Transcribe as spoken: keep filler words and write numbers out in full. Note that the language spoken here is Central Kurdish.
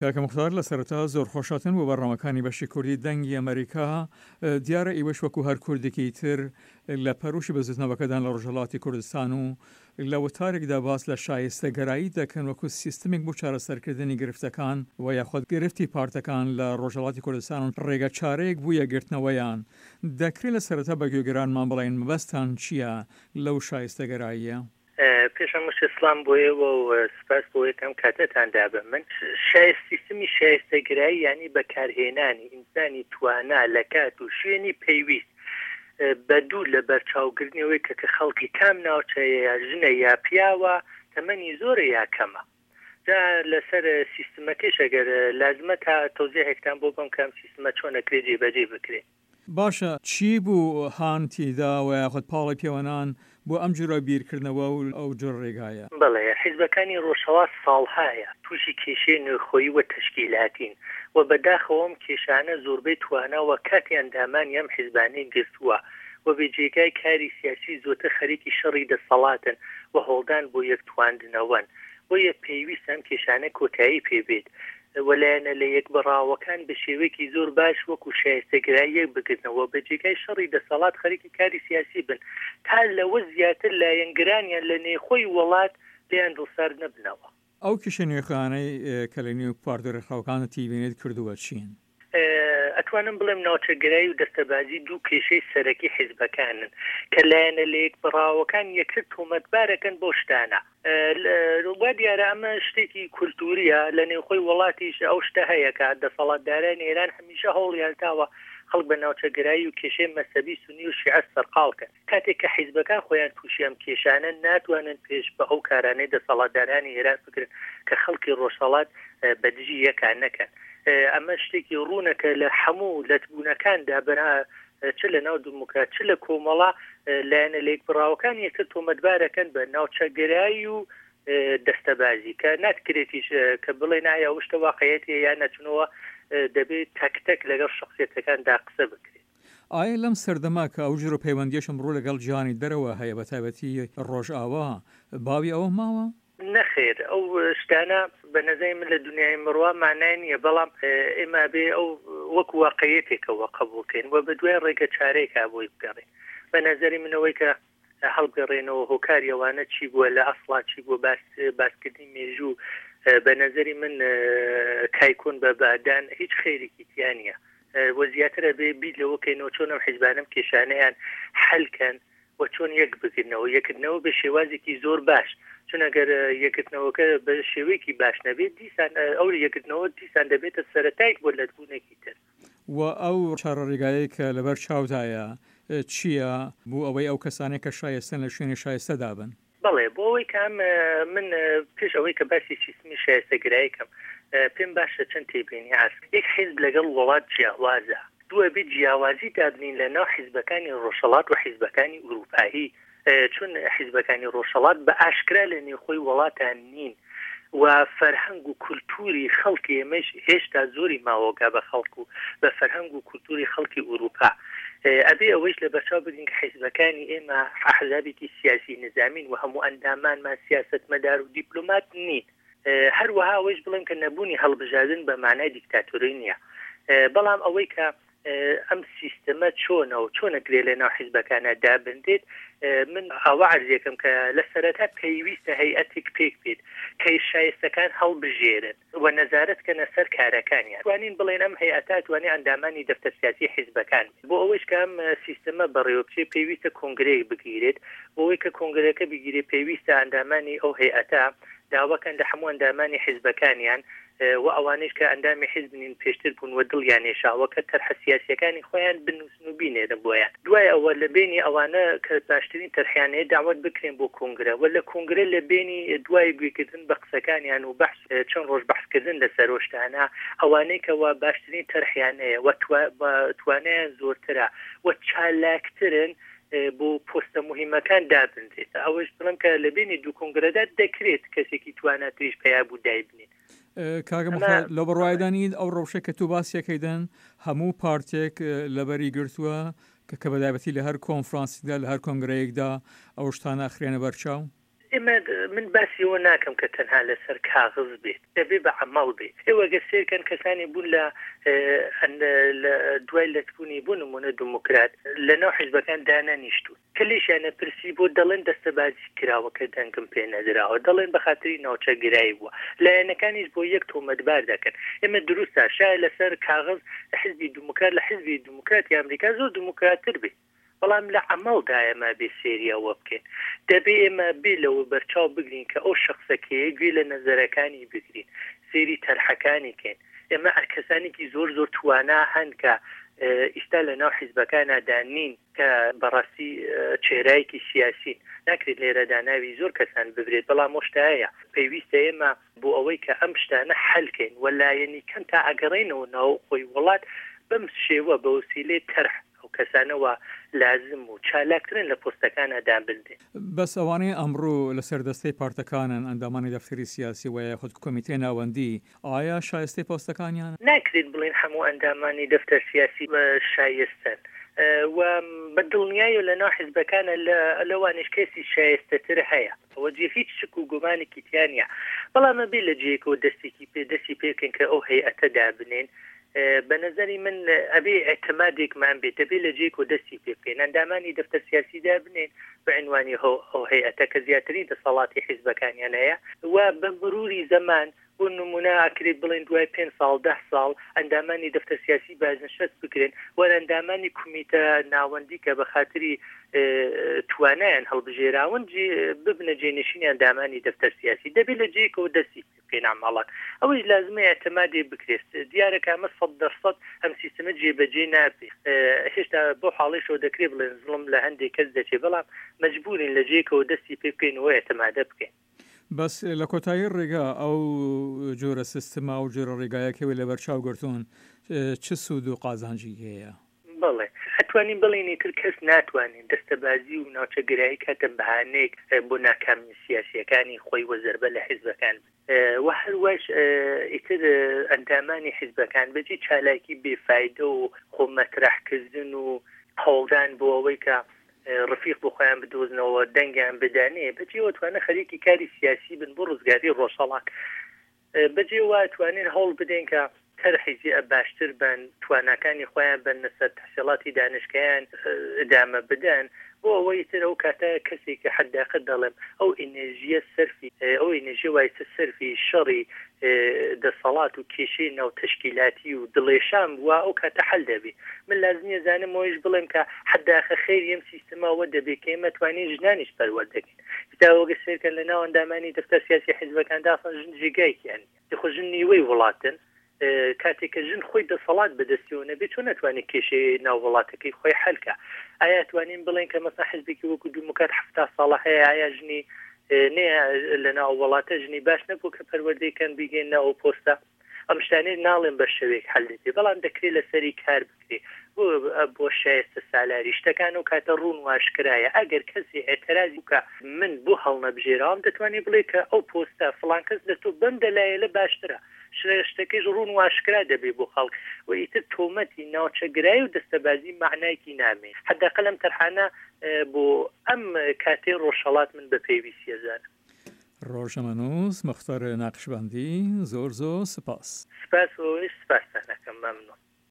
کاکە موختار لە سەرەتا زۆر خۆشاتن بۆ بەڕامەکانی بەشی کوردی دەنگی ئەمریکا دیارە ئیوەش وەکو هەر کوردێکی تر لە پەرۆشی بەزوتنەوەکەدان لە ڕۆژهەڵاتی کوردستان و لە وتارێکدا باس لە شایستەگەرایی دەکەن وەکو سیستمێک بۆ چارەسەرکردنی گرفتەکان و یاخود گرفتی پارتەکان لە ڕۆژهەڵاتی کوردستان و ڕێگە چارەیەک بوویە گرتنەوەیان دەکرێت لە سەرەتا بە گوێگرانمان بڵێن مەبەستان چییە لەو شایستەگەراییە؟ پێشم وش ئسلام بۆیەوە و سپاس بۆ یەکەم کاتتاندا بە من سیستمی شایستەگرایی یعنی بەکارهێنانی ئینسانی توانا لە کات و شوێنی پێویست بە دوور لە بەرچاوگرتنەوەی کە کە خەڵکی کام ناوچەیە یا ژنە یا پیاوە تەمەنی زۆرە یا کەمە جا لەسەر سیستمەکەش ئەگەر لازمە تا تۆزیحێکتان بۆ بم کەم سیستمە چۆنەکرێ جێبەجێ بکرێت. باشە چی بوو هانتیدا و یاخود پاڵی پێوەنان بۆ ئەم جۆرە بیرکردنەوە و ئەو جۆر ڕێگایە؟ بەڵێ حیزبەکانی ڕۆژهەڵات ساڵهایە تووشی کێشەی نوێخۆیی و تەشکیلاتین و بەداخەوەم کێشانە زۆربەی تواناوە کاتیان دامانی ئەم حیزبانەی گرتووە و بێجێگای کاری سیاسی زۆرتر خەریکی شەڕی دەسەڵاتن و هەوڵدان بۆ یەکتواندنەوەن و یە پێویستن کێشانە کۆتایی پێبێت وەلایەنە لە یەک بەڕاوەکان بە شێوەیەکی زۆر باش وەکو شایستەگرایی یەک بگرنەوە بەجێگای شەڕی دەسەڵات خەریکی کاری سیاسی بن تا لەوە زیاتر لایەنگرانیان لە نێخۆی وڵات لیان دڵسار نەبنەوە. ئەو کیشە نوێخانەی کە لە نێو پاردۆرە خەڵکانە تیبینێت کردووە چین؟ ئەتوانم بڵێم ناوچەگرایی و دەستەبازی دوو کێشەی سەرەکی حیزبەکانن کە لایەنە لە یەک بڕاوەکان یەکتر تۆمەتبارەکەن بۆ شتانە وا دیارە ئەمە شتێکی کولتوریە لە نێوخۆی وڵاتیش ئەو شتە هەیە کە دەسەڵاتدارانی ئێران هەمیشە هەوڵیان داوە خەڵک بە ناوچەگرایی و کێشەی مەسەبی سونی و شیعە سەرقاڵکەن کاتێک کە حیزبەکان خۆیان تووشی ئەم کێشانە ناتوانن پێش بە ئەو کارانەی دەسەڵاتدارانی ئێران بکرن کە خەڵکی ڕۆژهەڵات بەدژی یەکان نەکەن. ئەمە شتێکی ڕوونەکە لە هەموو لەتبوونەکاندا بەنا چ لە ناو دموکرات چ لە کۆمەڵا لایەنە لێک بڕاوەکان یەکتر تۆمەتبارەکەن بە ناوچەگرایی و دەستەبازی کە ناتکرێتیش کە بڵێ نایە ئەو شتە واقعیەتە یان نەچنەوە دەبێت تەکتەک لەگەڵ شخصیەتەکاندا قسە بکرێت. ئایا لەم سەردەما کە ئەو ژوور و پەیوەندیەشم ڕوو لەگەڵ جیهانی دەرەوە هەیە بە تایبەتی ڕۆژئاوا باوی ئەوە ماوە؟ نەخێر ئەو شتانە بە نەزای من لە دنیای مڕوا مانای نییە بەڵام ئێمە بێ ئەو وەک واقعیەتێکەوە قبولکەین و بە دوای ڕێگە چارەیەکا بۆی بگەڕێن بە نەزەری منەوەی کە هەڵگەڕێنەوە هۆکاریەوانە چی بووە لە ئەسڵا چی بۆ باسکردنی مێژوو بە نەزەری من کایکۆن بە بادان هیچ خێرێکی تیانە وە زیاترە بێ بیت لەوەکەینەوە چۆن ئەم حیزبانەم کێشانەیان حەلکەن و چۆن یەک بگرنەوە یەکردنەوە بە شێوازێکی زۆر باش چون ئەگەر یەکردنەوەکە بە شێوەیەکی باش نەبێت دیسان ئەو یەکردنەوە دیسان دەبێتە سەرەتایك بۆ لەتبوونێکی تر و ئەو چارەڕێگایە کە لەبەر چاودایە چییە بۆ ئەوەی ئەو کەسانێک کە شایستن لە شوێنی شایستە دابن؟ بەڵێ بۆ ئەوەی کام من پێش ئەوەی کە باسی سیستمی شایستەگراییکەم پێم باشە چەند تێبینی ئاسک یەک حیزب لەگەڵ وڵات جیاوازە دووە بێت جیاوازی دابنین لە ناو حیزبەکانی ڕۆژهەڵات و حیزبەکانی ئوروپایی چون حیزبەکانی ڕۆژهەڵات بە ئاشکرا لە نێوخۆی وڵاتان نین و فەرهەنگ و کولتوری خەڵکی ئێمەش هێشتا زۆری ماوەگا بە خەڵک و بە فەرهەنگ و کولتوری خەڵکی ئوروپا ئەبێ ئەوەش لە بەرچاو بگرین کە حیزبەکانی ئێمە ئەحزابێکی سیاسی نظامین و هەموو ئەندامانمان سیاستمەدار و دیپلۆمات نین هەروەها ئەوەش بڵێم کە نەبوونی هەڵبژاردن بە مانای دیکتاتۆری نییە بەڵام ئەوەی کە ئەم سیستەمە چۆنە و چۆنەگرێ لە ناو حیزبەکانە دابندێت من ئەوە عەرزێکم کە لە سەرەتا پێویستە هەیئەتێک پێک بێت کە شایستەکان هەڵبژێرن و نەزارەتکەنە سەر کارەکانیان توانین بڵێن ئەم هەیئەتە توانێ ئەندامانی دەفتەر سیاسی حیزبەکان بۆ ئەوەش کە ئەم سیستەمە بەڕێوەبچێ پێویستە کۆنگرەیەک بگیرێت بۆ ئەوەی کە کۆنگرەکە بگیرێت پێویستە ئەندامانی ئەو هەیئەتە داواکەن لە هەموو ئەندامانی حیزبەکانیان و ئەوانش کە ئەندامی حیزبنین پێشتر بوون و دڵیان نێشاوە کە تەرحە سیاسیەکانی خۆیان بنووسن و بینێرن بۆیان دوای ئەوە لە بینی ئەوانە کە باشترین تەرحیانەیە داوت بکرێن بۆ کۆنگرە و لە کۆنگرە لە بینی دوای گوێکردن بە قسەکانیان و بەحث چەند ڕۆژ بەحثکردن لە سەرۆشتانە ئەوانەی کەوا باشترین تەرحیانەیە و توانیان زۆرترە و چالاکترن بۆ پۆستە مهمەکان دابنرێت ئەوەش بڵم کە لە بینی دوو کۆنگرەدا دەکرێت کەسێکی تواناتریش پیا بوو دایبنێت کاگە لە بڕوایدانید ئەو ڕەوشە کە تو باسیەکەیدەن هەموو پارتێک لەبەری گرتووە کە بەدایبەتی لە هەر کۆنفرانسیدا لە هەر کۆنگرەیەکدا ئەو شتانە ئەخرێنە بەرچاو ئێمە من باسیەوە ناکەم کە تەنها لەسەر کاغز بێت دەبێ بە عەمەڵ بێت ئێوە گەسێرکەن کەسانی بوون لە دوای لەتبوونی بوو نمونە دموکرات لەناو حیزبەکان دانانیشتون کە لێشیانە پرسی بۆ دەڵێن دەستەبازی کراوەکە دەنگم پێ نەدراوە دەڵێن بە خاتری ناوچە گرایی بووە لایەنەکانیش بۆ یەک تۆمەتبار دەکەن ئێمە دروستە شایە لەسەر کاغز حیزبی دموکرات لە حیزبی دموکراتی ئەمریکا زۆر دموکراتتر بێت بەڵام لە عەمەڵدا ئێمە بێ سێریەوە بکەین دەبێ ئێمە بێ لەوە بەرچاو بگرین کە ئەو شخصەکەیە گوێ لە نەزەرەکانی بگرین سێری تەرحەکانی کەین ئێمە کەسانێکی زۆر زۆر توانا هەن کە ئیستا لە ناو حیزبەکانە دانین کە بەڕاستی چێرایەکی سیاسین ناکرێت لێرەدا ناوی زۆر کەسان ببرێت بەڵام مۆشتایە پێویستە ئێمە بۆ ئەوەی کە ئەم شتانە حەلکەین وەلایەنی کەم تا ئەگەڕێنەوە ناو خۆی وڵات بەم شێوە بە وسیلەی تەرح کەسانەوە لازم و چالاکترن لە پۆستەکانە دابدرێن بەس ئەوانەی ئەمڕۆ لە سەردەستەی پارتەکانن ئەندامانی دەفتەری سیاسی و خود کۆمیتەی ناوەندی ئایا شایستەی پۆستەکانیان ناکرێت بڵێن هەموو ئەندامانی دەفتەر سیاسی شایستن و بەدڵنیایی لە ناو حیزبەکانە لەوانش کەسی شایستەتر هەیە ئەوە جێ هیچ شک و گومانێکی تیانە بەڵامە بێ لە جێکەوە دەستێکی پێ دەستی پێکەن کە ئەو هەیئەتە دابنێن بە نظری من ئەبێ ئەعتمادێکمان بێت دەبێ لە جێک و دەستی پێ بکەین ئەندامانی دەفتەر سیاسی دابنێن بە عنوانی ئەو هەیئەتە کە زیاتری دەسەڵاتی حیزبەکانیان هەیە و بە مروری زەمان بۆ نمونە ئاکرێت بڵێن دوای پێنج ساڵ ده ساڵ ئەندامانی دەفتەر سیاسی بازنشست بکرێن و ئەندامانی کومیتە ناوەندی کە بە خاتری توانایان هەڵبژێراون ببنە جێنشینی ئەندامانی دەفتەر سیاسی دەبێت لە جێکەوە دەستی پێ نامەڵات ئەوەی لازمە ئەعتمادێ بکرێت دیارە کە ئەمە سەد دەرسەد ئەم سیستەمە جێبەجێ نابێ هێشتا بۆ حاڵیشەوە دەکرێت بڵێن زڵم لە هەندێک کەس دەچێت بەڵام مەجبورین لە جێکەوە دەستی پێ بکەینەوە ئەعتمادە بکەین بەس لە کۆتایی ڕێگا ئەو جۆرە سیستەما و جۆرە ڕێگایەکەوێ لە بەرچاو گرتوون چ سوود و قازانجی هەیە بڵێ هەتوانین بڵێنی تر کەس ناتوانین دەستەبازی و ناوچەگرایی کاتە بەهانەیەک بۆ ناکامی سیاسیەکانی خۆی وەزەربە لە حیزبەکان و هەروەش ئیتر ئەندامانی حیزبەکان بەجێ چالاکی بێفایدە و خۆمەترەحکردن و هەوڵدان بۆ ئەوەی کە ڕفیق بۆ خۆیان بدۆزنەوە دەنگیان بدانێ بەجێوە توانە خەریکی کاری سیاسی بن بۆ ڕزگاری ڕۆژهەڵات بەجێوە توانین هەوڵ بدەین کە تەرحیزی باشتر بن تواناکانی خۆیان بن لەسەر تەحصیلاتی دانشگایان ئدامە بدەن بۆ ئەوەی تر ئەو کاتە کەسێکە حداقە دەڵێم ئەو ئینێژیە سەرفی ئەو ئینێژی وایسە سەرفی شەڕی دەسەڵات و کێشەی ناو تەشکیلاتی و دڵێشان بووە ئەو کاتە حەل دەبێ من لازمیە زانم ئەوەیش بڵێم کە حداقە خێری ئەم سیستەمەوە دەبێت کە ئێمە توانین ژنانیش پەروەردەکەین ئێستاوەگە سێرکە لە ناو ئەندامانی دەفتەر سیاسی حیزبەکان داخەن ژن جێگایەکیان خۆ ژن نیوەی وڵاتن کاتێککە ژن خۆی دەسەڵات بەدەستیەوە نەبێت چۆن ناتوانێت کێشەی ناو وڵاتەکەی خۆی حەلکە ئایا توانین بڵێن کە مەسا حیزبێکی وەکو دموکرات هەفتا ساڵە هەیە ئایا ژنی نەیە لە ناو وڵاتە ژنی باش نەبوو کە پەروەردەیەکەن بگەین ناو پۆستە ئەم شتانەی ناڵێن بە شەوێک حەل دەبێت بەڵام دەکرێت لەسەری کار بکرێت بۆ بۆ شایستە سالاری شتەکان و کاتە ڕوون و ئاشکرایە ئەگەر کەسی ئێترازی بکە من بۆ هەڵنەبژێرام دەتوانێت بڵێ کە ئەو پۆستە فڵان کەس دەتوو بەم دەلایە لە باشترە شتەکەیش ڕوون و ئاشکرا دەبێ بۆ خەڵک و ئیتر تۆمەتی ناوچەگرایی و دەستەبازی معنایکی نامێ حداقل ئەم تەرحانە بۆ ئەم کاتێ ڕۆژهەڵات من بە پێویستیە زانم ڕۆژەمەنووس مختار ناقشبندی زۆر زۆر سپاس سپاس و سپاس دەکەم مەمنون